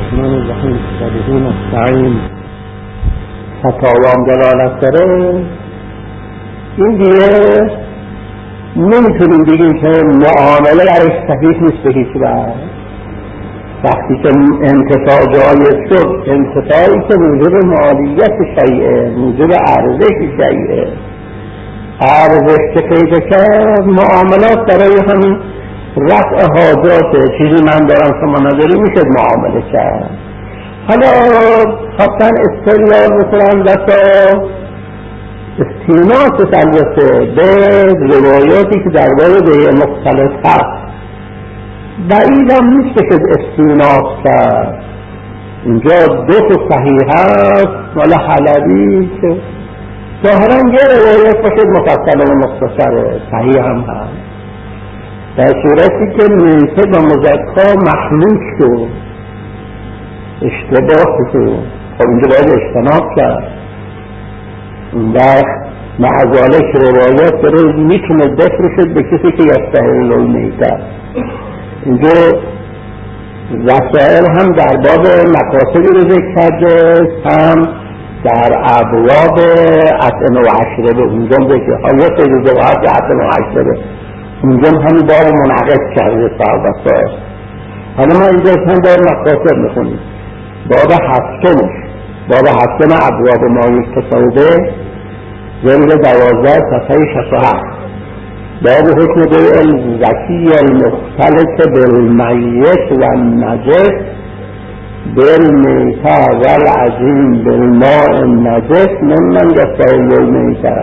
الرحمن الرحیم صدیقین استعین فتاوام دلالت داره. این دیگه نمیتونیم بگیم که معامله درش صحیح نیست به هیچ وجه. وقتی که انتفاع جایز شد، انتفاعی که موجب مالیت شیئه، موجب ارزش شیئه، ارزش که پیدا کرد، معاملات برای همین رفع حاجاته. چیزی من دارم شما نداری میشه معامله کرد. حالا خواستن استدلال بکنن بسا استیناس البته به روایاتی که درباره به مختلف هست. بعید هم نیست که استیناس کرد. اینجا دو تا صحیح هست، مال حلبی که ظاهرا یه روایت باشه مفصل و مختصر، صحیح هم هست. در صورتی که میته با مذکر مخلوط شد، اشتباه شد، خب اینجا باید اجتناب کرد. اون وقت معذالک روایت داره میتونه بفرشد به کسی که یستحل المیته. اینجا وسائل هم در باب مقاصدی رو ذکر کرده، هم در ابواب اطعمه و عشره اونجا ذکر حالا سید زباعت اطعمه و عشره اونجا همین باب منعقد کرده صاحب وسائل. حالا ما اینجا هم در مقاصد میخونیم باب هفتم ابواب مایوس تصوبه جلد 12 صفحه 67 باب حکم بیع الزکی المختلط بالمیت و النجس بالمیته و العجین بالماء النجس ممن یستحل المیته.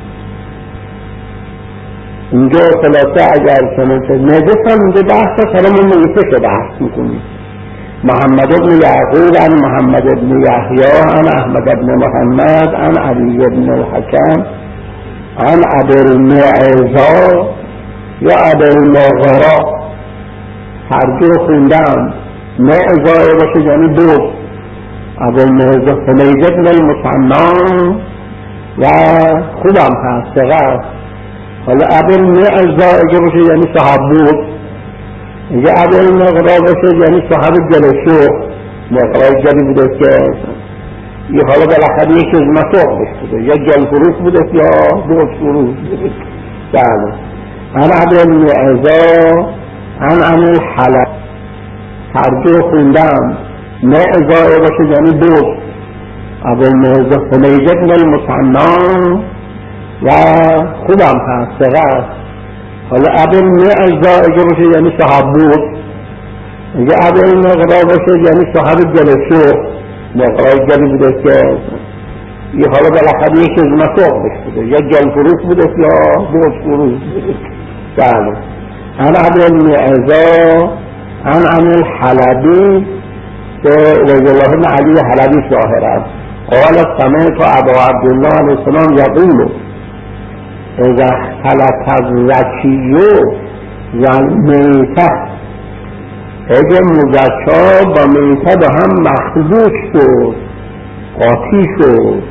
اینجا خلاصه اگر چنانچه نجس هم اینجا بحث سرمون میته که بحث میکنیم. محمد بن یعقوب عن محمد بن یحیی عن احمد بن محمد عن علی بن الحکم عن ابی المعزا یا ابی المغرا، هر دو خوندم. معزا باشه یعنی دو، ابی المعزا حمید بن المثنی و خودم هست فقط. حالا ابی المعزا اگه باشه یعنی صاحب بود، اگه ابی المغرا باشه یعنی صاحب جلسو. مغرای جلی بوده که یه حالا بالاخره یکی از مسوق بشده، یا گل فروش بوده یا بوش فروش. بله. عن ابی المعزا عن الحلب، هر دو خوندم. معزا باشه یعنی دو، ابی المعزا حمید بن المثنی و خودم هست فقط. حالا ابی المعزا اگه باشه یعنی صاحب بود، اگه ابی المغرا باشه یعنی صاحب جلسو. مغرای جلی بوده که یه حالا بالاخره یکی از مسوق بشده، یا گل فروش بوده یا بوش فروش. بله. عن ابی المعزا عن الحلبی که رضی الله عنه علی حلبی ظاهر است. قال سمعت ابا عبدالله علیه السلام یقول اذا اختلط الزکی و المیته، اگه مزکا با میته با هم مخلوط شد، قاطی شد.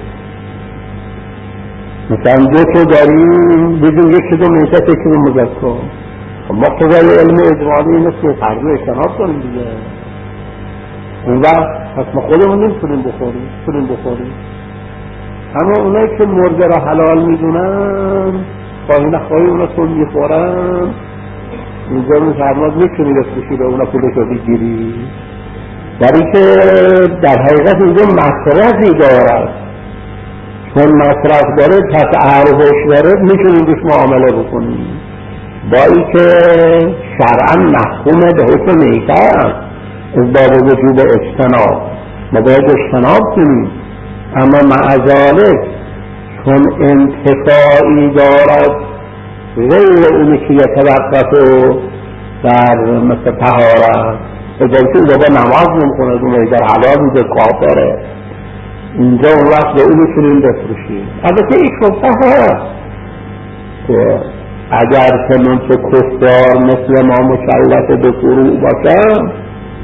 مثلا دو تا داریم بدون یکی دو میته یکی دو مزکا، ما قضای علم اجمالی اینه که فرض اجتناب کنیم دیگه. اون وقت پس ما خودمون نمیتونیم بخوریم. اما اونایی که مرده را حلال میدونن خواهی نخواهی اونا تو میخورن، اینجا فرماد میتونی بفروشی به اونا پولش رو بگیری، برای که در حقیقت اینجا مصرفی دارد. چون مصرف داره پس ارزش داره، میتونیم روش معامله بکنیم. با ای که شرعا محکومه به حکم میته است از باب وجوب اجتناب، ما باید اجتناب کنیم. اما معذالک چون انتفاعی دارد غیر اونی که یتوقف در مثل طهارت، اجازه او بابا نماز نمیکنه، اون در حلال میده کافره، اینجا اون وقت به اون میتونیم بفروشیم. البته این شبه هست که اگر که من تو کفار مثل ما مکلف به فروع باشم،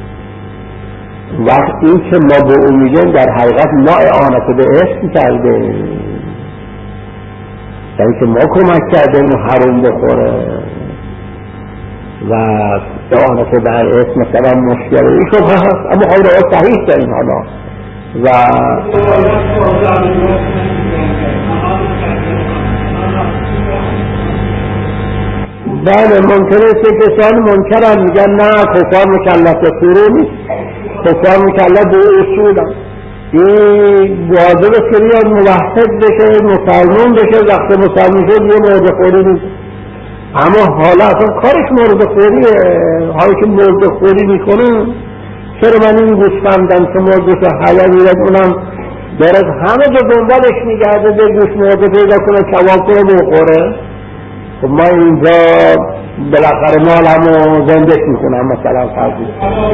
وقتی که ما به اون میگیم در حقیقت ما اعانت به عشق کرده، یعنی که ما کمک کردیم حرام بخوره و اعانت در اسم مثلا مشکل این شبه هست، اما خب رو صحیح داریم حالا و بله ممکنه که کسان منکرن میگن نه کفار مکلف فروع نیست، کفار مکلف به اصول هم این واجب که بیاد موحد بشه مسلمان بشه، وقت مسلمان شد یه مورد خوری نیست. اما حالا اصلا کارش مورد خوریه، هایی که مورد خوری میکنه چرا من این گوشفندم که مورد حیا میرد اونم دارد همه جا دنبالش میگرده به گوش مورد پیدا کنه کباب کنه بخوره. خب ما اینجا بالاخره مالمو زندش میکنم مثلا فرضی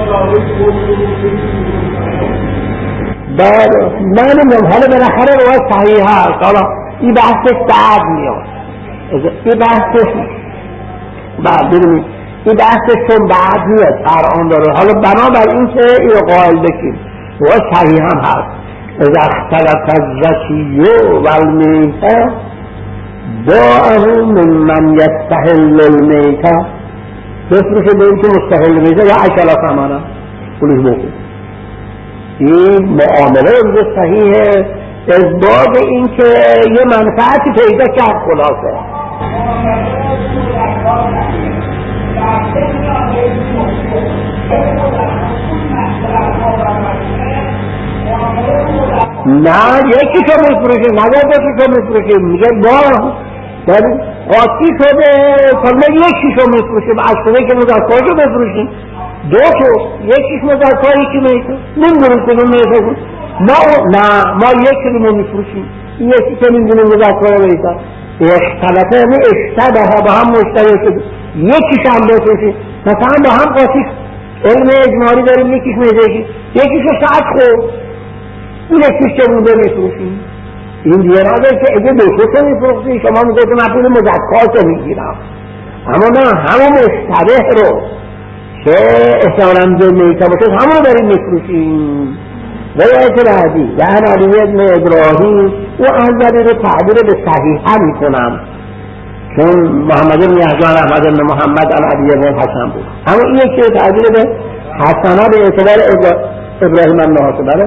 من نمیدونم حالا بالاخره روی صحیح هست. حالا این بحثش بعد میاد، این بحثش ببینید این بحثش چون بعد میاد قرآن داره. حالا بنابر این که این قائل بکیم روی صحیح هم هست اذا اختلف الزکی والمیته باعه من یستحل المیته بفرشه به این که مستحل میته و اکل ثمنه پولش بخور. این معامله امروز صحیحه از باب این که یه منفعتی پیدا کرد خلاصه. نه یکی که میفروشه نگه که میفروشه میگه با ولی قاطی شده فرما یکیشو میفروشیم اصلا که مذکرشو بفروشیم دو تو یکیش مذکر یکی میفروشیم نمیدونیم کنون میفروشیم ما یکی رو میفروشیم یکی که نمیدونیم مذکر میفروشیم اختلطه یعنی اشتبه ها با هم مشتبه شده یکیش هم بفروشیم مثلا با هم قاطی علم اجمالی داریم یکیش میفروشیم یکیشو ساعت خود این یکیش که بوده میفروشیم. این دیگه نداره که اگه دوشو میفروشیم شما میگوید من پول مذکر رو میگیرم، اما نه همون مشتبه رو که احتمالاً به میتا باشه همون رو داریم میفروشیم. روایت بعدی و عن علی بن ابراهیم و اولی رو تعبیر به صحیحه میکنم چون محمد بن یحیی احمد بن محمد عن علی بن حسن بود، اما این یکی رو تعبیر به حسنه به اعتبار ابراهیم الناصر داره.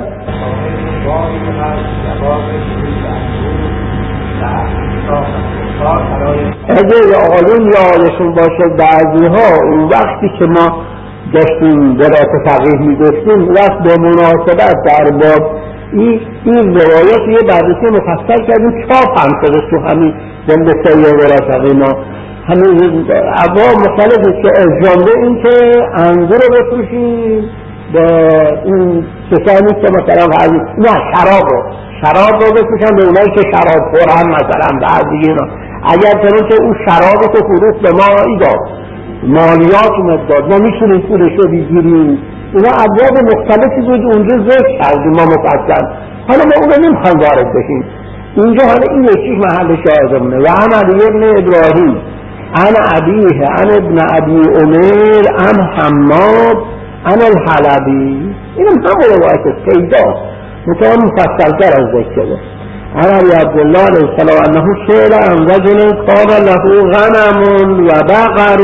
اگه آقایون یادشون باشه بعضی ها اون وقتی که ما داشتیم درات فقیه میگفتیم وقت به مناسبت در باب این روایات یه بررسی مفصل کردیم چاپ هم شده تو همین جنب سیه درات فقیه ما همین ابواب مختلفی که از جمله این که انگور رو بفروشیم به این کسانی که مثلا نه شراب رو بفروشن به اونایی که شراب خورن مثلا بعضی اینا اگر چنان که اون شرابی که فروخت به ما ایداد مالیات مداد ما میتونیم پولش رو بگیریم. اینا ابواب مختلفی بود اونجا ذکر کردیم ما مفصل، حالا ما اون رو نمیخوایم وارد بشیم اینجا. حالا این یکیش محل شاهدمونه. و عن علی بن ابراهیم عن ابیه عن ابن ابی عمر عن حماد عن الحلبی، این هم روایت پیداست مطمئن مفصلتر از ذکر شده. عن ابی عبدالله علیه السلام انه سئل عن رجل کان له غنم و بقر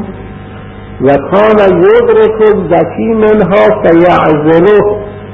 و کان یدرک الزکی منها فیعزله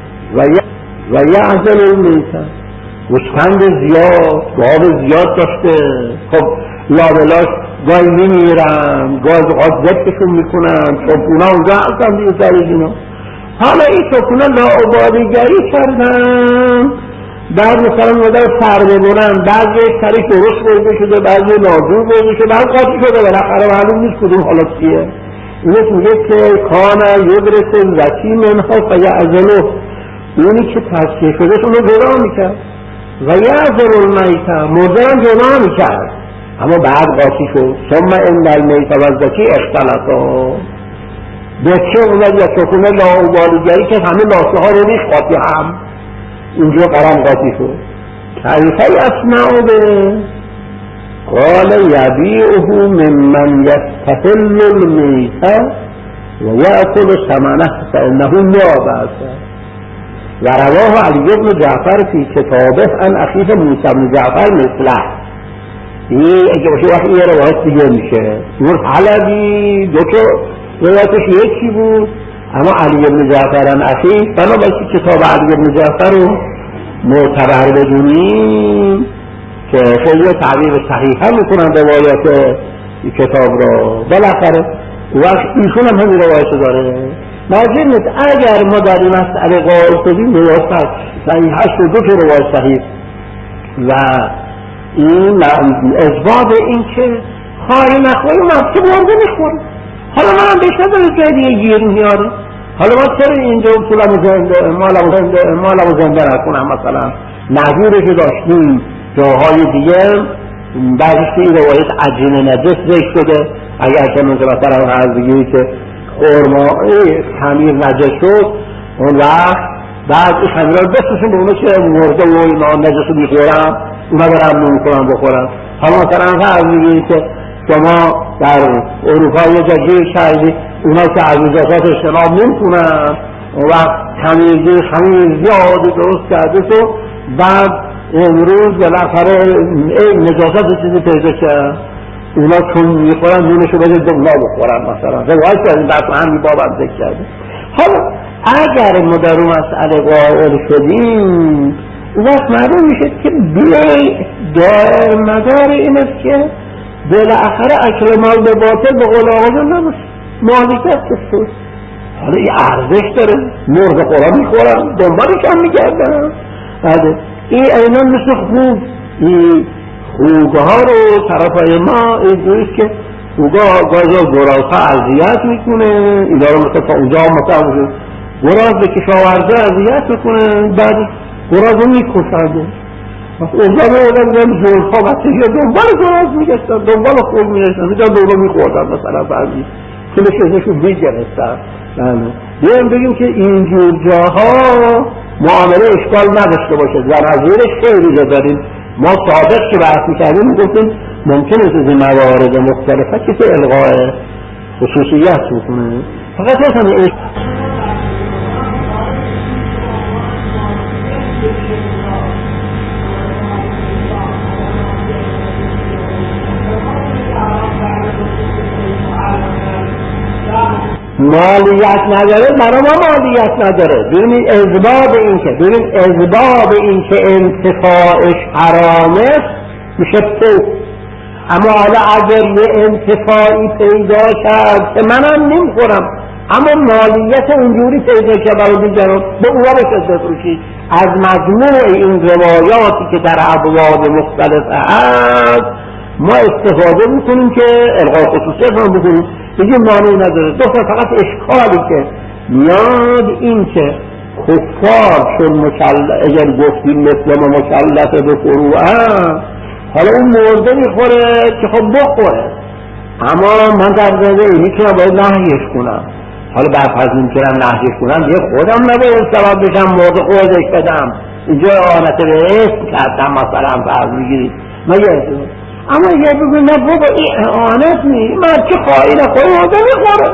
و یعزل المیته. گوسفند زیاد گاو زیاد داشته، خب لابلاش گاهی میمیرن گاهی ذبحشون میکنن چوپونا اونجا هستن دیگه سرش اینا. حالا این چوپونا لاعبالیگری کردن بعد مثلا مدر سر ببرن بعضی سرش درست برده شده بعضی ناجور برده شده بعد قاطی شده بالاخره معلوم نیست کدوم حالا چیه. اینش میگه که کان یدرک الزکی منها فیعزله، اونی که تصفیه شده اونو جدا میکرد و یعزل المیته مردرم جدا میکرد اما بعد قاطی شد. ثم ان المیته و الزکی اختلطا بچه اومد یا چکونه لاعبالیگری که همه لاسه ها رو ریخ قاطی هم اینجا قرم قاطی شد. کیفه یصنع به قال یبیعه ممن یستحل المیته و یأکل ثمنه فانه لا بأس. و رواه علی بن جعفر فی کتابه عن اخیه موسی بن جعفر مثله. این اگه باشه وقتی یه روایت دیگه میشه. اون حلبی دو تا روایتش یکی بود، اما علی بن جعفر اخی بنابراین کتاب علی بن جعفر رو معتبر بدونیم که خیلی تعبیر صحیح هم میکنن روایات این کتاب رو. بالاخره وقت ایشون هم همین روایت داره. ناظر نیست اگر ما در این مسئله قائل شدیم روایت صحیح هست و دو تا روایت صحیح و این اثبات این که خواهی نخواهی اون که مرده میخوره. حالا من هم بهش نداره جای دیگه گیر میاره. حالا ما چرا اینجا اصولم زنده نکنم؟ مثلا نظیره که داشتیم جاهای دیگه بعدش که این روایت عجین نجس ذکر شده، اگر که مثلا هر دیگه که خرمای خمیر نجس شد اون وقت بعد این خمیر رو بسوشون به اونه که مرده و اینا نجس رو میخورن اونا برم نمیکنن بخورن. حالا مثلا هر دیگه که شما در اروپا یه جاگیر شهیدی اونا که از نجاسات اجتناب نمیکنن اون وقت خمیر زیادی درست کرده تو بعد امروز بالاخره نجاسات چیزی پیدا کرد اونا چون میخورن نونشو بده دنبال بخورن مثلا روایت کردیم بس همین بابم ذکر کرده. حالا اگر ما در اون مسئله قائل شدیم اون وقت معلوم میشه که دار مدار این است که بالاخره اکل مال به باطل به قول آقایون نباشه، مالکیت کسوز. حالا این ارزش داره، مرغ قرآن میخورن دنبالش هم میگردن. این اینا مثل خوب این خوگه ها رو طرفای ما اینجوریست که خوگه گازا گرازها اذیت میکنه، اینا رو مثل تا اونجا مثلا گراز به کشاورزه اذیت میکنه بعد گراز رو میکشنده اونجا میادن جلفا بچه دنبال گراز میگشتن دنبال خوب میگشتن میدن دولو میخوردن مثلا بعضی کلششون میگرستن. بیایم بگیم که اینجور جاها معامله اشکال نداشته باشد و نظیرش خیلی جا داریم. ما سابق که بحث میکردیم میگفتیم ممکنه از موارد مختلفه کسی الغای خصوصیت میکنه فقط مثلا مالیت نداره برای ما مالیت نداره. ببینید اثبات این که انتفاعش حرامه میشه فوق. اما حالا اگر یه انتفاعی پیدا کرد که منم نمیخورم اما مالیت اونجوری پیدا کرد برای دیگران به اونا بشه بفروشید. از مجموع این روایاتی که در ابواب مختلف هست ما استفاده میکنیم که الغای خصوصیت هم بکنیم دیگه مانعی نداره. دوستان فقط اشکالی که میاد این که کفار چون اگر گفتیم مثل ما مکلفه به فروعه حالا اون مرده میخوره که خب بخوره اما من در زنده اینی که باید نهیش کنم. حالا برفرض میکنم نهیش کنم دیگه خودم نباید سبب بشم مرده خوردش بدم اینجا آنت به اسم کردم مثلا فرض میگیرید اما اگر بگوی نه بابا این اعانت نیست من چه خواهی نخواهی مرده میخوره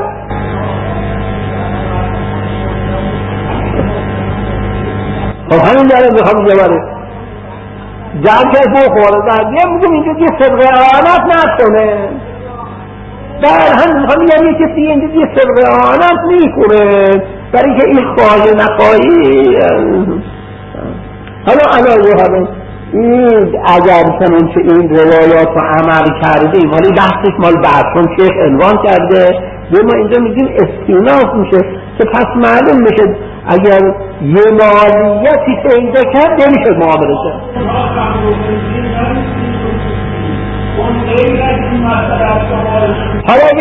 خب همین داره بخوام جواره جمع که بخوره در دیگه میگم اینجا دیگه صدق اعانت نکنه در هم میخوام میگم یه کسی اینجا دیگه صدق اعانت میکنه برای که این خواهی نخواهی حالا علاوه این اگر چنان که این روایات رو عمل کردیم ولی بحثش مال برسون شیخ عنوان کرده به ما اینجا میگیم استیناف میشه که پس معلوم میشه اگر یه مالیتی پیدا کرد نمیشه معامله کرد. حالا اگه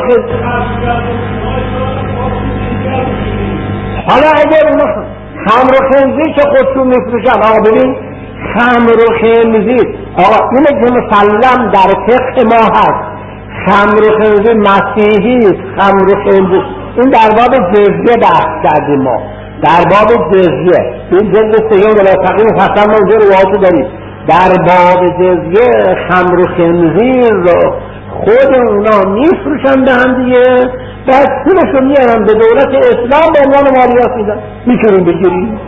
خمر و خنزیر که خودشون میفروشن آقا ببین خمر و خنزیر آقا اینه که مسلم در فقه ما هست خمر و خنزیر مسیحی خمر و خنزیر این در باب جزیه بحث کردیم ما در باب جزیه این جزیه سیون ولا تقیم حسن ما اونجا روایتو داریم در باب جزیه خمر و خنزیر رو خود اونا میفروشن به هم دیگه بعد پولشو میارن به دولت اسلام به عنوان مالیات میدن میتونیم بگیریم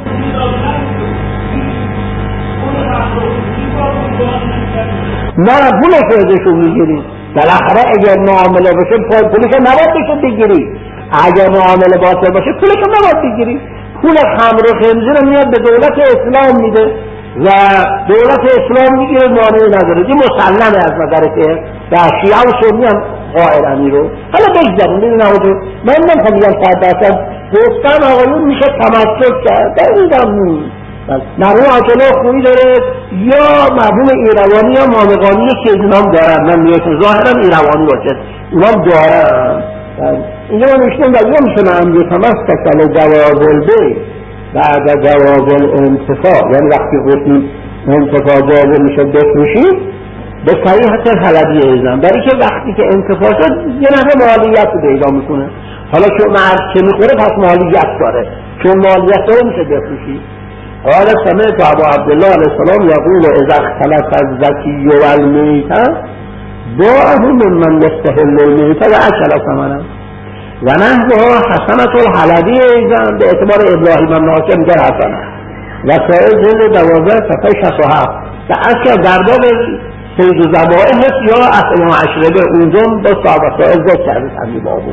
نه پولشو ازشون میگیریم بالاخره اگر معامله باشه پولش نباید بشه بگیری، اگر معامله باطل باشه پولش نباید بگیری. پول خمر و خنزیر میاد به دولت اسلام میده و دولت اسلام میگیره، مانعی نداره. این مسلمه از نظر که و شیعه و سنی هم قائلن رو. حالا بگذاریم ببینم من نمیخوام بگم 100% گفتن آقایون میشه تمسک کرد، دقیقاً مرحوم آیت‌الله خویی داره یا مرحوم ایروانی یا مامقانی که اینام دارن، من میگم ظاهرا ایروانی باشه اینام دارن. اینجا من نوشتم و یا میشونم یتمسک جواز البیع بعد جواز الانتفاع، یعنی وقتی گفتیم انتفاع جواز میشه بفروشیم به صحیحت الحلبی ایزن، برای که وقتی که انتفاع شد یه نفع مالیت رو پیدا میکنه. حالا که مرد که میخوره پس مالیت داره، چون مالیت داره میشه بفروشی. قال سمعت ابو عبدالله علیه السلام یقول اذا اختلف الزکی والمیت باعه ممن یستحل المیت و اکل ثمنه و نحوها حسنة الحلبی ایزن به اعتبار ابراهیم بن حاکم میگه حسنه و سائل جلد 12 صفحه 67 و اصلا در باب سید و ذبائح هست یا اصلا عشره به اونجا با صاحب سائل ذکر کرده تنی بابو.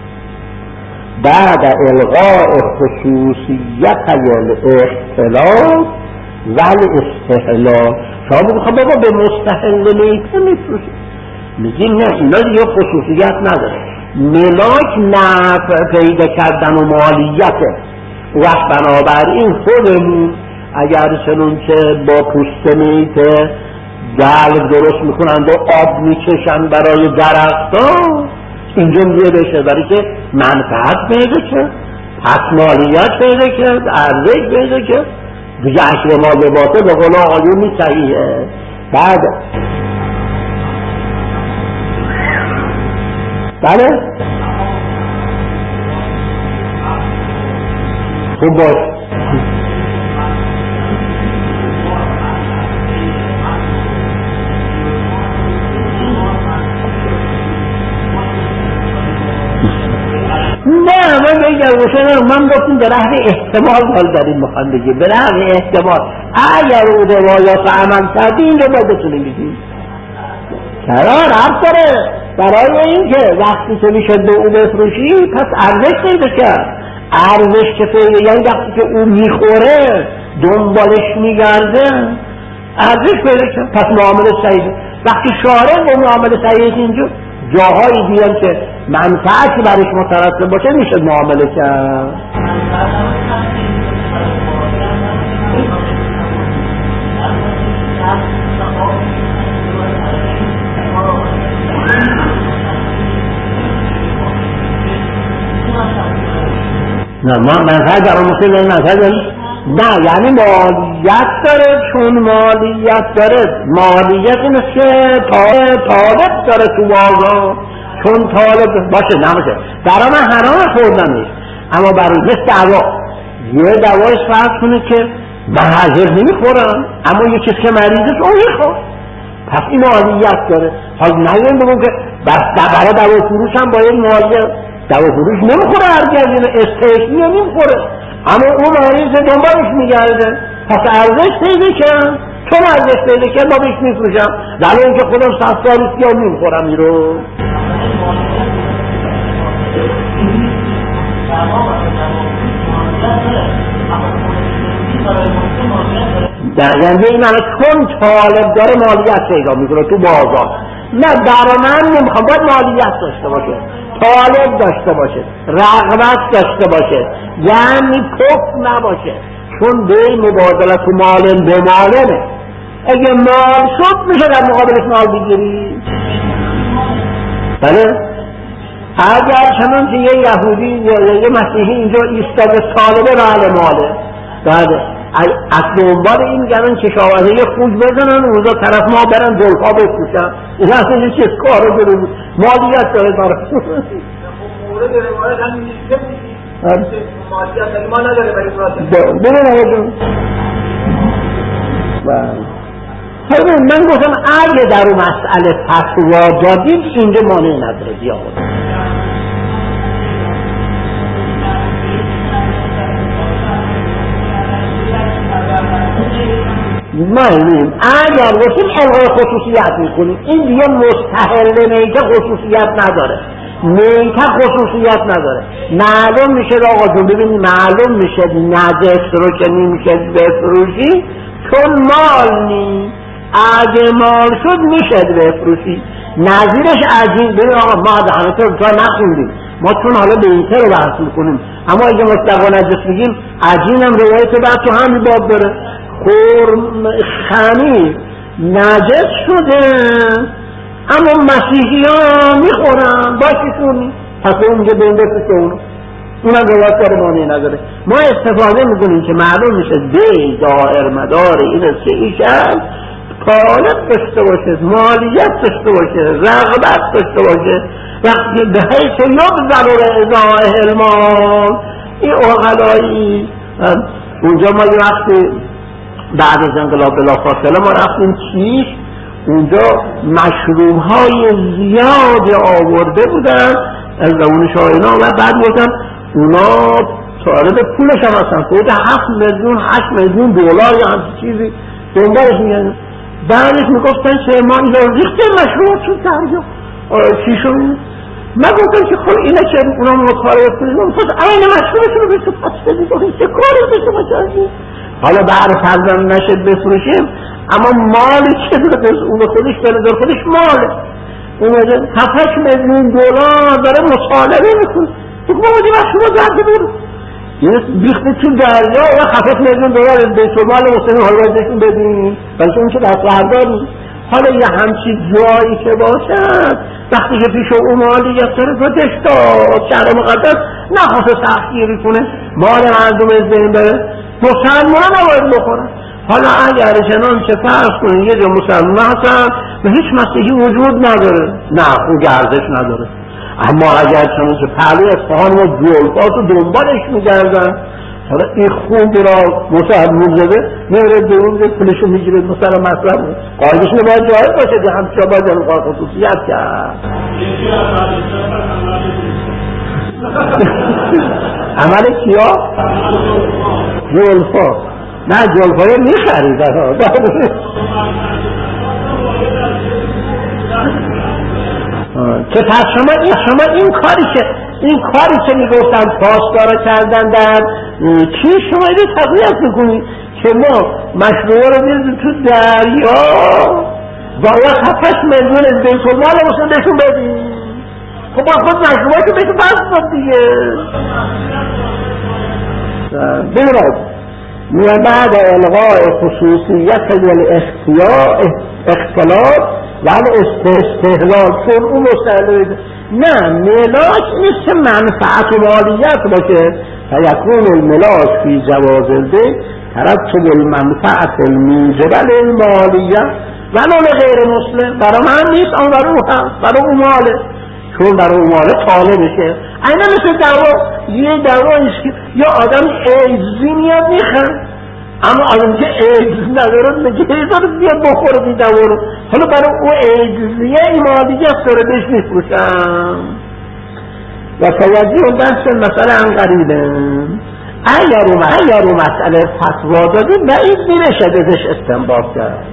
بعد الغاء خصوصیت الاختلاف و الاستحلال شما بخواه بابا به مستحل میته میفروشی، میگیم نه اینا دیگه خصوصیت نداره، ملاک نفع پیدا کردن و مالیته. وقت بنابراین خودمون اگر چنون که با پوست میته دلو درست میکنند و آب میکشن برای درختان اینجا میگه بشه، برای که منفعت پیدا کرد، پس مالیت پیدا کرد، ارزش پیدا کرد دیگه. عشر مال باطل به قول آقایون صحیحه. بعد بله خوب باش نه من بگم من گفتیم به نحو احتمال حال داریم میخوام بگیم به نحو احتمال اگر او روایات عمل کردی این رو باید بتونیم بگیم. چرا رفت داره برای این که وقتی که میشه به او بفروشی پس ارزش پیدا کرد، ارزش که پیدا یعنی وقتی که او میخوره دنبالش میگرده ارزش پیدا کرد، پس معامله صحیحه. وقتی شارع به معامله صحیحه اینجا جاهایی بیان که منفعتی برش مترتب باشه میشه معامله کرد. نه منفعت در اون مسئله نه یعنی مالیت داره، چون مالیت داره مالیت این است که طالب داره تو بازار، چون طالب باشه نباشه برای من حرام خوردنش، اما برای یه دوایش فرض کنه که من حاضر نمیخورم اما یه چیز که مریضه اون میخور، پس این مالیت داره. حالا نگیم بگم که برای دوای فروش هم باید مالیت، دوای فروش نمیخوره هرگز استثنی نمیخوره اما اون مریض دنبالش میگرده، پس ارزش پیدا کرد، چون ارزش پیدا کرد ما بهش میفروشم ولی اینکه خودم 100 سال است یا نمیخورم این رو. یعنی این چون طالب داره مالیت پیدا میکنه تو بازار. نه برای من نمیخوام، باید مالیت داشته باشه، طالب داشته باشه، رغبت داشته باشه، یعنی کف نباشه، چون به مبادلت مالن به مالنه. اگه مال شد میشه در مقابلش مال بگیری. بله اگر چنان که یه یهودی یا یه مسیحی اینجا ایستاده طالب رعل ماله، بعد از دنبال این گرن کشاورزی خوش بزنن اونجا طرف ما برن زلفا بفروشن، این اصلا یه چیز کار رو داره مالیت داره داره مورد روایت هم نیسته مالیت داره ما نداره برای فراسته ببین آقا جون من گفتم اگه در اون مسئله فتوا دادید اینجا مانع نداره بیا معنیم اگر گفتیم الغای خصوصیت میکنیم، این دیگه مستحل میته خصوصیت نداره، میته خصوصیت نداره. معلوم میشه آقا جون، ببینید معلوم میشه نجس رو که نمیشه بفروشی چون مال نی، اگه مال شد میشه بفروشی. نظیرش عجین، ببین آقا ما همه تا نخوندیم، ما چون حالا به این رو بحث میکنیم، اما اگه مطلقا نجس میگیم عجین هم روایت بعد تو همین باب داره، خمیر نجس شده اما مسیحی ها میخورن باشیشون، پس اونجا بین بفرسته اونم روایت داره، مانعی نداره. ما استفاده میکنیم که معلوم میشه بی دائر مدار این است که ایشان طالب داشته باشه، مالیت داشته باشه، رغبت داشته باشه، وقتی به حیث یبذل رضای المال. این اغلایی اونجا ما یه وقتی بعد از انقلاب بلافاصله ما رفتیم کیش، اونجا مشروب های زیاد آورده بودن از اون شاینا و بعد گفتن اونا طالب پولش هم هستن، خود 7 میلیون 8 میلیون دلار یا همچی چیزی دنبالش میگن. بعدش میگفتن که ما اینجا ریخته مشروب تو دریا چی شد؟ من گفتم که خب اینه که اونا مطالعه کنیم خود این مشروبش رو به تو پس بدید و چه کاری به شما کردیم. حالا بعد فرزن نشد بفروشیم، اما مالی که اون خودش داره خودش ماله، اون 7 میلیون دلار داره مطالبه میکنه، تو باید مشروب درده برو بیخته تو دریا و 7 میلیون دلار بیت المال مسلمین حالا باید بهشون بدیم، بلکه اون که دستورداری. حالا یه همچی جایی که باشد وقتی که پیش اون مالیت داره خودش داد، شهر مقدس نخواسته سختگیری کنه، مال مردم از بین بره، مسلمان نباید بخورن. حالا اگر چنان چه فرض کنید یه جا مسلمان هستن و هیچ مسیحی وجود نداره، نه اون ارزش نداره، اما اگر چنان چه پهلوی اصفهان و جلفات و دنبالش میگردن، حالا این خوب را مسلمان زده میره درون ده پولشو میگیره مثلا مطلب قایدشون باید جایز باشه ده همچه باید القای خصوصیت کرد. عمل کیا؟ جلفا، نه جلفای میخریدن که پس شما این کاری که میگفتن پاسدارا کردن در چی شما اینو تقویت میکنید که ما مشروعه رو بیرد تو دریا باید 7 میلیون از بیت المال مسلم بهشون بدیم. خب با خود مشروعه که بهشون بس داد دیگه. بگرد بعد الغاء خصوصیت اختلاط و استهلال چون اون مستحل نه ملاک نیست منفعت و مالیت باشه، فیکون الملاک فی جواز البیع ترتب المنفعت الموجبه للمالیت ولو لغیر مسلم. برای من نیست، اون برای او هم، برای او ماله، چون برای او ماله طالب میشه. اینه مثل دعوا، یه دعواییست که یا آدم ایدزی میاد میخند، اما آدم که ایدز نداره میگه داره بیاد بخوره بی دعوا رو، حالا برای او ایدزیه ایمالیت داره بهش میفروشم. و توجه بحث مثلا قریبه اگر او مسئله فتوا داده بعید میشه ازش استنباط کرد.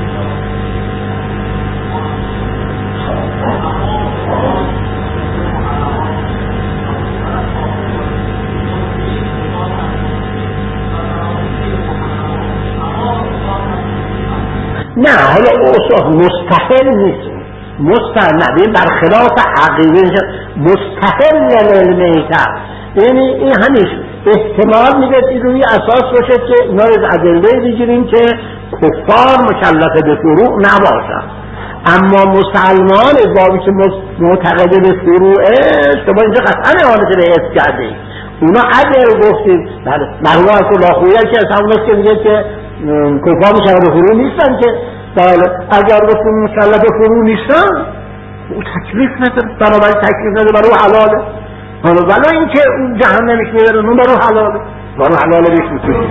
نه حالا اوصاف مستحل نیست، مستحل برخلاف عقیده مستحل للمیته، یعنی این همیش احتمال میده این روی اساس باشه که اینا رو از ادله بگیریم که کفار مکلف به فروع نباشن، اما مسلمان بابی که معتقد به فروعه شما اینجا قطعا اعانت به حفظ کردیم. اونا اگر گفتیم مرحوم الله خویی که از هموناست که میگه که کفار مکلف به فروع نیستن، که اگر گفتیم مکلف به فروع نیستن او تکلیف نداره، بنابراین تکلیف نداره، برای حلاله. ولی این که اون جهنمش میبره اون برای حلاله، برای حلاله بیش میکنی.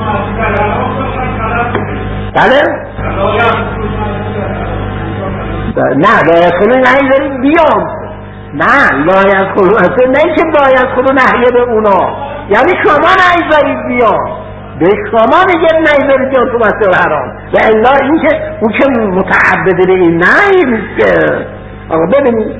بله؟ نه باید خلو نهی داریم بیام، نه باید خلو نه که باید خلو نهیه به اونا، یعنی شما نهی دارید بیام، به شما میگه نمیبرید تو مسجد الحرام و الا اینکه اون که متعبد این نیست که آقا ببینید.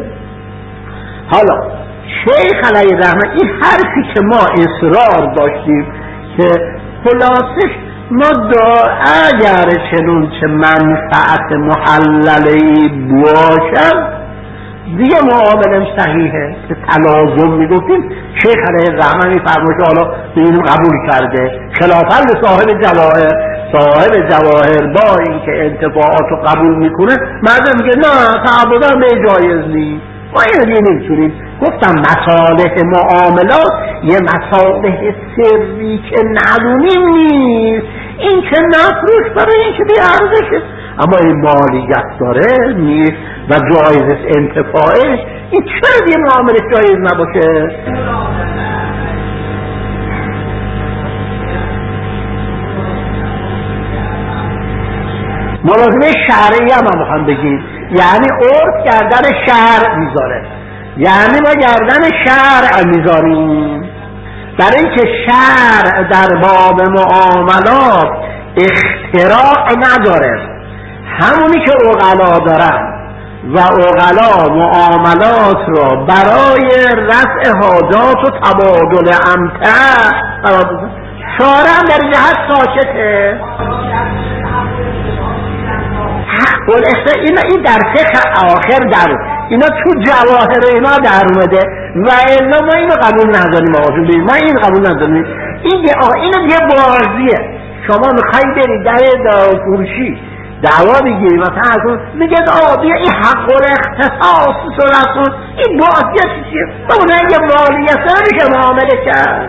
حالا شیخ علیه الرحمه این حرفی که ما اصرار داشتیم که خلاصش ما اگر چنونچه منفعت محللی باشد دیگه معاملم صحیحه که تلازم میگفتیم. شیخ علیه الرحمه میفرماید حالا این قبول کرده خلافا به صاحب جواهر با اینکه انتفاعات رو قبول میکنه مردم میگه نه تعبدان به جایز نیست ما این نمیتونیم. گفتم مصالح معاملات یه مصالح سری که ندونیم نیست، این که نفروش برای این که بی ارزشه، اما این مالیت داره نیست و جایز انتفاعش، این چرا یه معامله جایز نباشه؟ ملازمه شرعی هم میخوام بگیم، یعنی عرف گردن شرع میذاره، یعنی ما گردن شرع میذاریم برای اینکه شرع در باب معاملات اختراع نداره. همونی که عقلا دارن و عقلا معاملات را برای رفع حاجات و تبادل امتع شارع هم در جهت ساکته. این در فقه آخر در اینا تو جواهر اینا در اومده و الا ما اینو قبول نداریم. آقاشون بگیم ما این قبول نداریم. اینو یه بازیه. شما میخوایی برید در فروشی دعوا بگیری مثلا ازون میگه بیا این حق الاختصاص صورت کن، این بازیه چیه؟ با اونه یه مالیه میشه معامله کرد.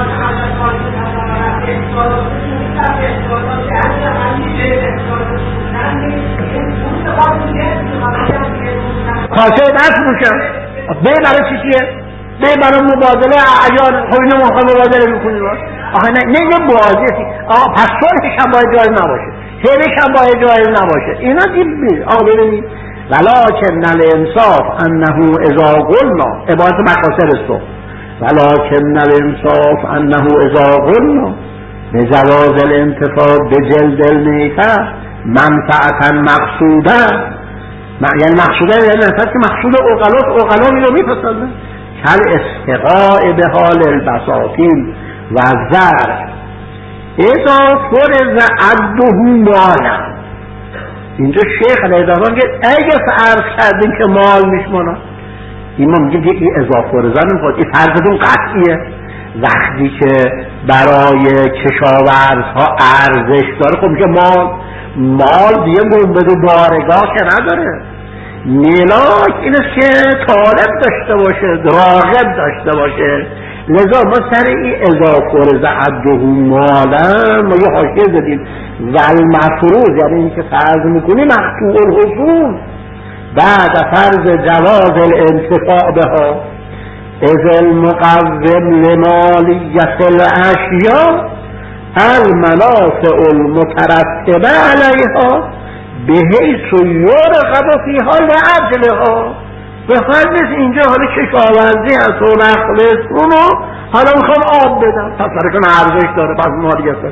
کاسه دست روشن به برای چیه؟ به برای مبادله اعیان. خب اینو موقع مبادله میکنی آخه نه یه بازیه. پس صلحش هم باید جایز نباشه، هرش هم باید جایز نباشه. اینا دید آقا ببینید ولکن الانصاف انه اذا قلنا عبارت مقاصد است، ولکن الانصاف انه اذا قلنا بجواز الانتفاع بجلد المیتة منفعتا مقصوده، یعنی مقصوده یعنی منفعت که مقصود اقلا اینو میپسندن کل استقاء به حال البساطین و زرع اذا فرض عده مالا. اینجا شیخ علیه الرحمه میگه اگه فرض کردیم که مال میشمانا، این ما میگیم یکی اضافه فرضا نمیخواد، این فرضتون قطعیه. وقتی که برای کشاورزها ارزش داره خب میگه مال دیگه منبد و بارگاه که نداره. میلاک این است که طالب داشته باشه، راغب داشته باشه. لذا ما سر این اضافه فرض عده مالا ما یه حاشیه زدیم و المفروض یعنی این که فرض میکنی مقطوع الحصول بعد فرض جواز الانتفاع بها اذ المقوم لمالیت الاشیاء المنافع المترتبه علیها بحیث یرغب فیها لعجلها. به فرض اینجا حالا کشاورزی هست و نخلستون و حالا میخوام آب بدم، پس برکن ارزش داره، پس مالیت داره.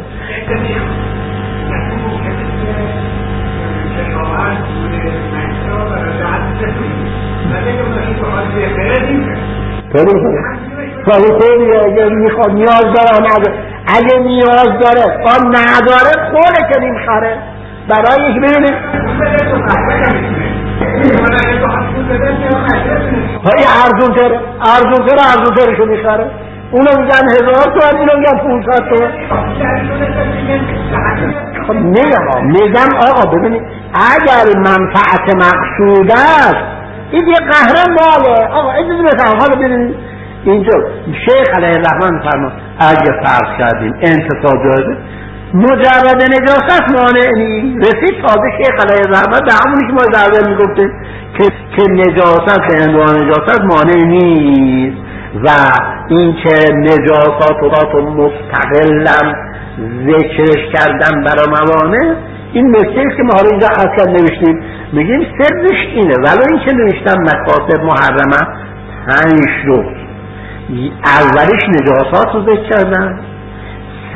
خوبیه اگه میخواد نیاز داره اگه نیاز داره آن نداره خوله که نمیخره برای یک ببینید های ارزون ترشو میخره، اونو میگن 1000 تومن اینو میگن 500 تومن. خب میگم آقا ببینید اگر منفعت مقصود است این یه قهر ماله. آقا اجازه بفهم حالا ببینید اینجا شیخ علیه الرحمه فرمان اگه فرض کردیم انتفاع جایزه مجرد نجاست مانع نیست. رسید تازه شیخ علیه الرحمه به همونی که ما در میگفتیم که نجاست به عنوان نجاست مانع نیست و این که نجاسات رو مستقلا ذکرش کردن برای موانع، این نکته است که ما حالا اینجا اصلا نوشتیم میگیم سرش اینه. ولو این که نوشتم مکاسب محرمه 5 روز اولیش نجاسات رو ذکر کردن،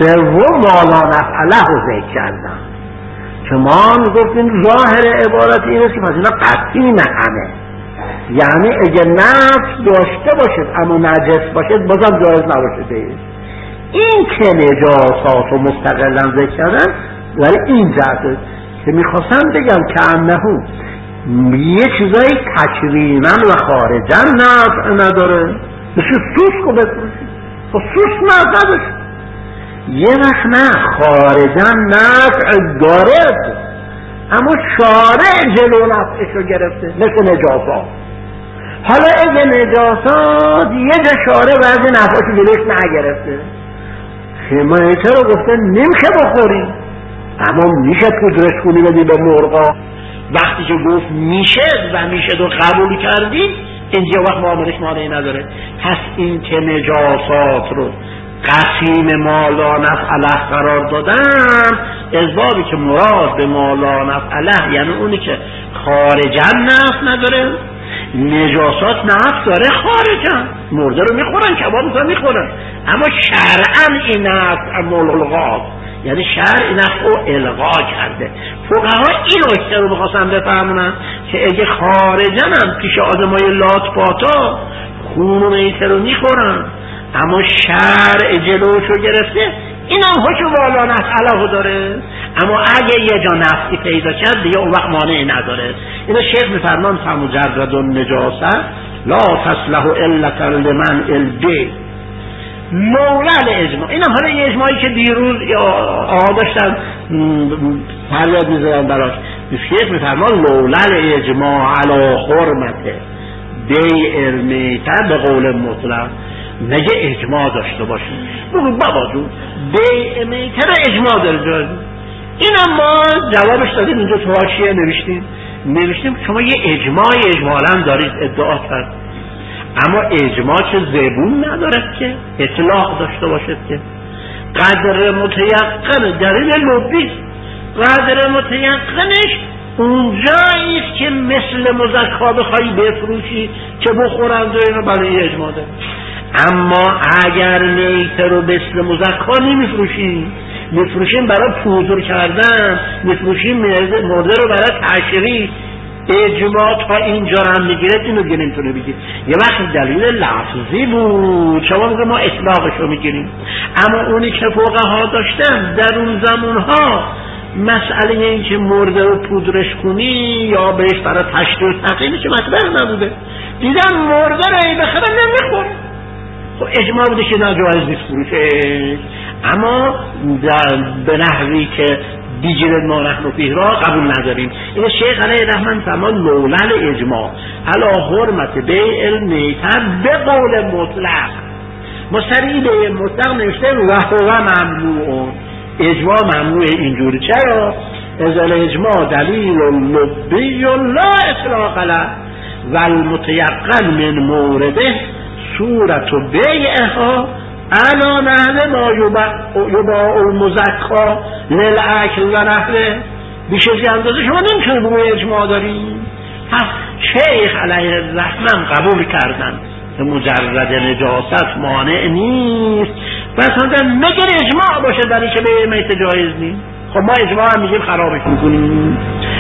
سوم مالا نفعله رو ذکر کردن که ما میگفتیم ظاهر عبارت اینه که پس اینا قطعی نه همه، یعنی اگه نفس داشته باشد اما نجس باشد بازم جایز نباشد. این که نجاسات رو مستقلا ذکر کردن ولی این جهته که میخواستم بگم که انهو یه چیزایی تکوینا و خارجا نفع نداره، مثل سوسک رو بفروشید خب سوسک نفع نداشت، یه وقت نه خارجا نفع داره اما شارع جلو نفعشو گرفته مثل نجاسات. حالا اگه نجاسات یه جا شارع بعضی نفعشو جلوش نگرفته، خیمایته رو گفته نمیشه بخوری اما میشه پودرش کنی بدی به مرغا. وقتی که گفت میشه و میشه رو قبول کردی اینجا وقت معاملش مانعی نداره. پس این که نجاسات رو قسیم مالا نفعله قرار دادن، اسبابی که مراد به مالا نفعله یعنی اونی که خارجا نفع نداره. نجاسات نفع داره خارجا، مرده رو میخورن، کباب رو میخورن، اما شرعا این نفع ملغاست، یعنی شرع این نفع رو الغا کرده. فقها این نکته رو بخواستن بفهمونن که اگه خارجا هم پیش آدمای لات پاتا خون و میته رو میخورن اما شرع جلوشو گرفته، این هم حکم والا نفعله داره. اما اگه یه جا نفعی پیدا کرد دیگه اون وقت مانعی نداره. اینو شیخ میفرمان فمجرد النجاسه لا تصلح الا لمن البی لولا الاجماع. این هم حالا یه اجماعی که دیروز آقا داشتن فریاد میزدن براش، شیخ میفرمان لولا الاجماع علی حرمته بیع المیته به قول مطلق. نگه اجماع داشته باشیم بگو بابا جون بیع میته رو اجماع داره. این هم ما جوابش دادیم اینجا تو حاشیه نوشتیم شما یه اجمالا دارید ادعا کرد، اما اجماع چه زبون نداره که اطلاق داشته باشد که قدر متیقن دلیل لبی، قدر متیقنش اونجاییست که مثل مزکا بخوایی بفروشی که بخورند و اینو برای اجماع داره. اما اگر میته رو مثل مزکا میفروشیم برای پودر کردن، میفروشیم مرده رو برای تشریح، اجماع تا اینجا هم میگیره اینو دیگه نمیتونه بگیر. یه وقت دلیل لفظی بود شما میگه ما اطلاقش رو میگیریم، اما اونی که فقها داشتن در اون زمانها مسئله این که مرده رو پودرش کنی یا بهش برای تشریح تقییمش مطرح نبوده، دیدن مرده رو ای بخرن نمیخوره، خب اجماع بوده که ناجایز نیست فروشه. اما به نحوی که بیجل ما نحن فیه را قبول نداریم. این شیخ علیه رحمت فرمان لولل اجماع علی حرمت بیع المیته به قول مطلق. مستری بیع مطلق نوشته و هو ممنوع، اجماع ممنوع. اینجوری چرا؟ از الاجماع دلیل لبی لا اطلاق له و المتیقن من مورده صورت بیعها علا نحوه ما یباع المزکا للعکل و نحوه. بیشه زی اندازه شما نمیتونه بگوی اجماع داریم. شیخ علیه الرحمن قبول کردن که مجرد نجاست مانع نیست و اصلا مگر اجماع باشه برای که به میت جایز نیست. خب ما اجماع هم میگیم خرابش میکنیم.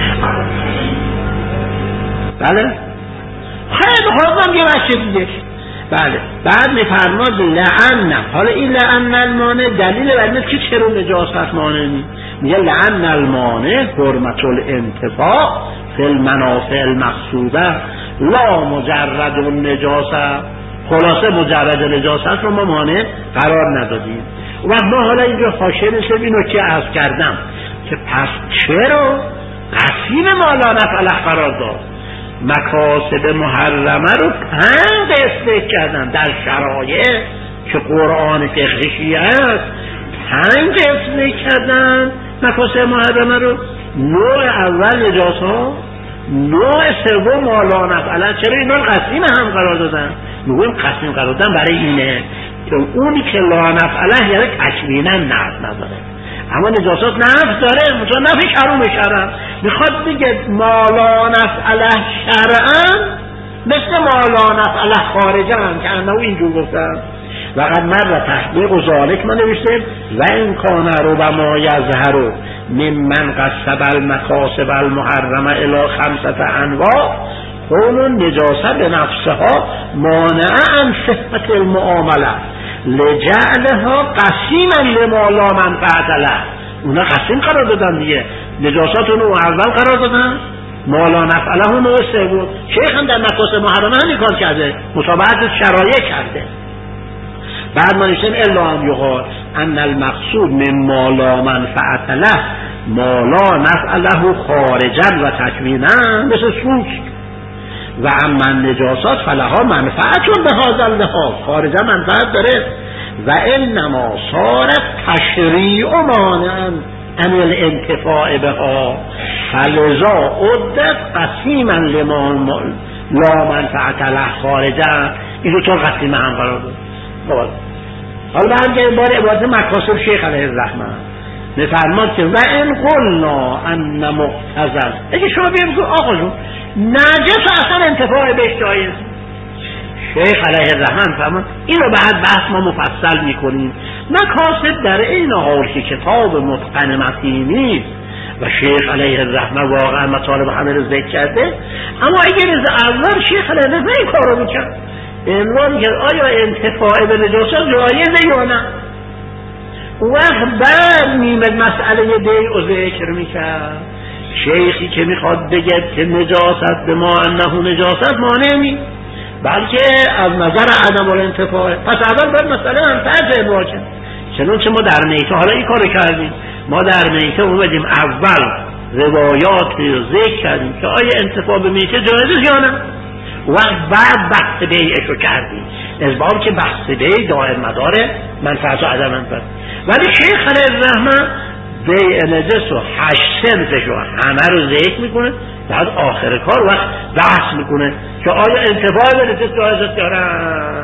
بله خیلی خواستم یه بچه دیگه. بله بعد میفرماد لعن، حالا این لعن المانع دلیل بر اینه که چرا نجاست مانع نیست. میگه لعن المانع حرمت الانتفاع فی المنافع المقصوده لا مجرد النجاست. خلاصه مجرد نجاست رو ما مانع قرار ندادیم. و ما حالا اینجا حاشیه نشیم اینو که عرض کردم که پس چرا قسیم مالا نفعله قرار داد؟ مکاسب محرمه رو 5 قسم کردن در شرایع که قرآن فقهی است. 5 قسم کردن مکاسب محرمه رو. نوع اول نجاسات، نوع سوم مالا نفعله. چرا اینا قسیم هم قرار دادن؟ میگویم قسیم قرار دادن برای اینه که اونی که لا نفعله یعنی تکوینا نفع نداره، اما نجاسات نفع داره، مثلا نفع حرام شرعا. میخواد بگه مالا نفعله شرعا مثل مالا نفعله خارجا هم که انه اینجور گفتن. و قد مر تحقیق و ذالک ما نوشتیم و این کان رو و ما یظهر ممن قصب المکاسب المحرمه الی 5 انواع کون نجاست به نفسها مانع عن صحت المعامله لجعلها قسیما لما لا منفعت له. اونا قسیم قرار دادن دیگه، نجاسات اونو اول قرار دادن، ما لا نفعله اونو سوم. شیخ هم در مکاسب محرمه همین کار کرده، مطابقت شرایع کرده. بعد ما نوشتیم الا ان یقال ان المقصود من ما لا منفعت له ما لا نفع له خارجا و تکوینا، مثل سوس. و اما النجاسات فلها منفعت به هذا اللحاظ، خارجا منفعت داره. و انما صارت تشریع مانعا عن الانتفاع بها فلذا عدت قسیما لما لا منفعت له خارجا. این دو تا قسیم هم قرار داد. حالا برگردیم بار عبارت مکاسب شیخ علیه الرحمه میفرماد که و این قلنا ان مقتضل، اگه شما بگید آقا جون نجس اصلا انتفاع بهش جایز، شیخ علیه الرحمن فرمان این رو بعد بحث ما مفصل میکنیم. مکاسب در این حال که کتاب متقن متینی و شیخ علیه الرحمن واقعا مطالب همه رو ذکر کرده، اما اگر از اول شیخ علیه الرحمن این کار رو میکرد امران کرد آیا انتفاع به نجاسات جایزه یا نه، وقت بعد میمد مسئله بیع و ذکر میکرد. شیخی که میخواد بگه که نجاست به ما انه نجاست مانع نیست، بلکه از نظر عدم الانتفاع، پس اول باید مسئله منفعت اعمال کرد. چنانچه ما در میته حالا این کارو کردیم، ما در میته اومدیم اول روایاتی رو ذکر کردیم که آیا انتفاع به میته جایزه یا نه، وقت بعد بحث بیعش رو کردیم، از باب که بحث بیع دائم مدار منفعت و عدم منفعت. ولی شیخ علیه الرحمن بیع نجس و 8 صنفش رو همه رو ذکر میکنه، بعد آخر کار وقت بحث میکنه که آیا انتفاع به نجس جایزه یا نه.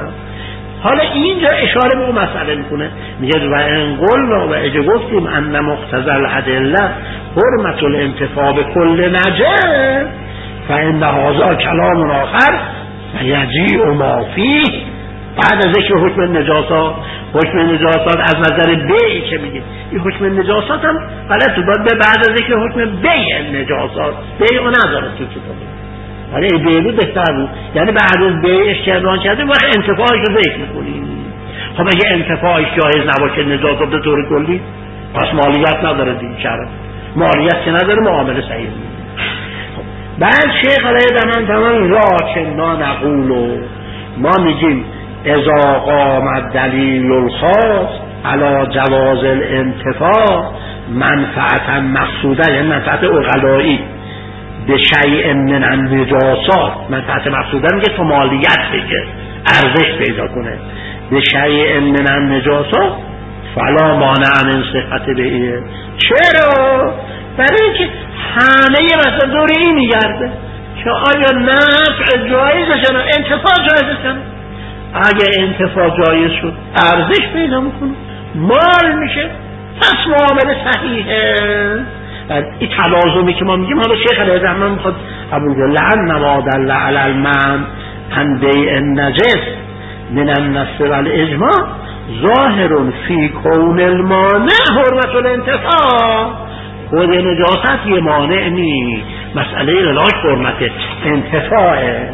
حالا اینجا اشاره به اون مسئله میکنه، میگه و ان قلنا و اجا گفتیم ان مقتضی الادله حرمت الانتفاع به کل نجس فان هذا کلام آخر یجیء ما فیه. بعد از ذکر حکم نجاسات، حکم نجاسات از نظر بیعی که میگه این حکم نجاسات هم غلطه، باید به بعد از ذکر حکم بیع نجاسات، بیعو نداره تو کتابه، ولی این بیع بود بهتر بود، یعنی بعد از بیعش که اعلان کرده وقت انتفاعش رو ذکر میکنیم. خب اگه انتفاعش جایز نباشه نجاسات به طور کلی، پس مالیت نداره دیگه، شرط مالیت که نداره معامله صحیح نیست. بعد شیخ علیه الرحمن فرمان راکننا نقولو، ما میگیم اذا قام الدلیل الخاص علی جواز الانتفاع منفعتا مقصوده، یعنی منفعت عقلایی به شیء من النجاسات، منفعت مقصوده میگه تو مالیت بگه ارزش پیدا کنه، به شیء من النجاسات فلا مانع من صحت بهیه. چرا؟ برای اینکه همه مثلا دور این میگرده که آیا نفع جایزه شنه انتفاع جایزه شنه، اگه انتفاع جایز شد ارزش پیدا میکنه، مال میشه، پس معامله صحیحه. این تلازمی که ما میگیم، حالا شیخ علیه الرحمن میخواد قبول کنه لعن ما دل علی المنع عن بیع النجس من النص والاجماع ظاهر فی کون المانع حرمت الانتفاع. خود نجاست یه مانع نی، مسئله علاج حرمت انتفاعه.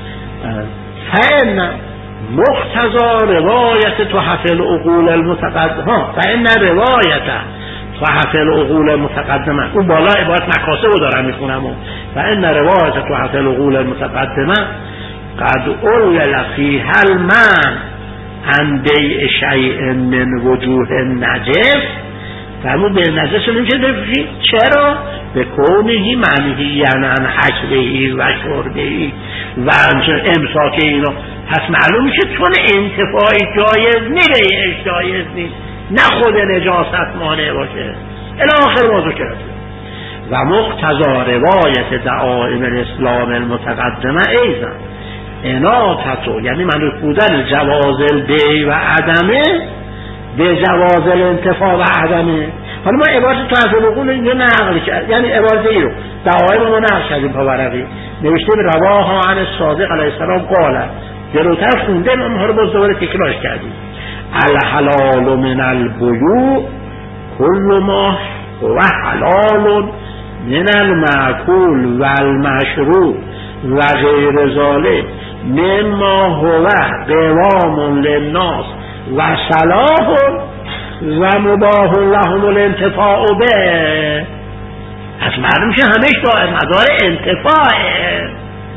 فإن مقتضى روایت تحف العقول المتقدمه، فإن روایت تحف العقول المتقدمه، اون بالا عبارت مکاسب رو دارم میخونم، فإن روایت تحف العقول المتقدمه قد اولل فیها المنع عن بیع شیء من وجوه النجس. فرمود به نجس نمیشه بفروشی، چرا؟ به کونهی منهی یعنی عن حشرهی و شربهی و امساک اینا، پس معلوم میشه چون انتفاعی جایز نی بیعش جایز نیست، نه خود نجاست مانع باشه. الاخر موضوع کرده. و مقتضی روایت دعائم الاسلام المتقدمه ایضا اناطتو، یعنی منو بودن جواز البیع و عدمه به جواز الانتفاع و عدمه. حالا ما عبارت تحت العقول اینجا نقل کرد، یعنی عبارت ای رو دعائم ما نقل کردیم پاورقی نوشته رواها عن الصادق علیه السلام قال، جلوتر خونده ما رو باز دوباره تکرارش کردیم. الحلال من البیوع كل ما هو حلال من المأکول و المشروب و غیر ذلك مما هو قوام للناس و صلاح و مباح لهم الانتفاع به. از مردم که همش دائم مدار انتفاعه.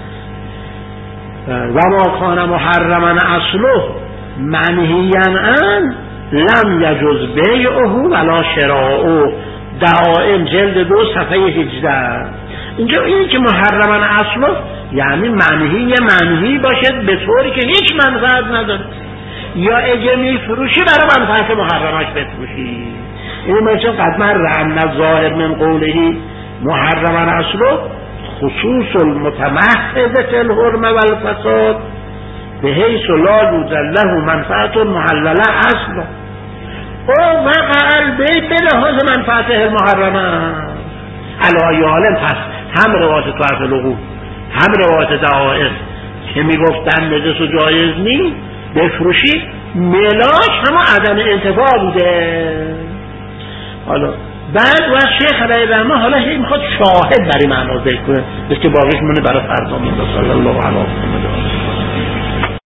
و ما کان محرما اصله منهیا عنه لم یجوز بیعه ولا شراؤه. دعائم جلد 2 صفحه 18. اینجا اینی که محرما اصله یعنی منهی باشد به طوری که هیچ منفعت نداره، یا اگه میفروشی برای منفعت محرمش بفروشی. این مثل قدما رعن ظاهر من قوله محرما اصله خصوص المتمحض فی الحرمه و الفساد به حیث لا یوجد له منفعت محلله اصلا او وقع البیع به لحاظ منفعته المحرمه. علی حال پس هم روایت طرف العقول هم روایت دعائم که میگفتن نجس و جایز نیست بفروشی، ملاش همه عدم انتفاع بوده. حالا بعد وقت شیخ علیه رحمه حالا میخواد شاهد برای معنا ذکر کنه، بس که باقیش منه برای فردا. صلی الله علیه و سلم.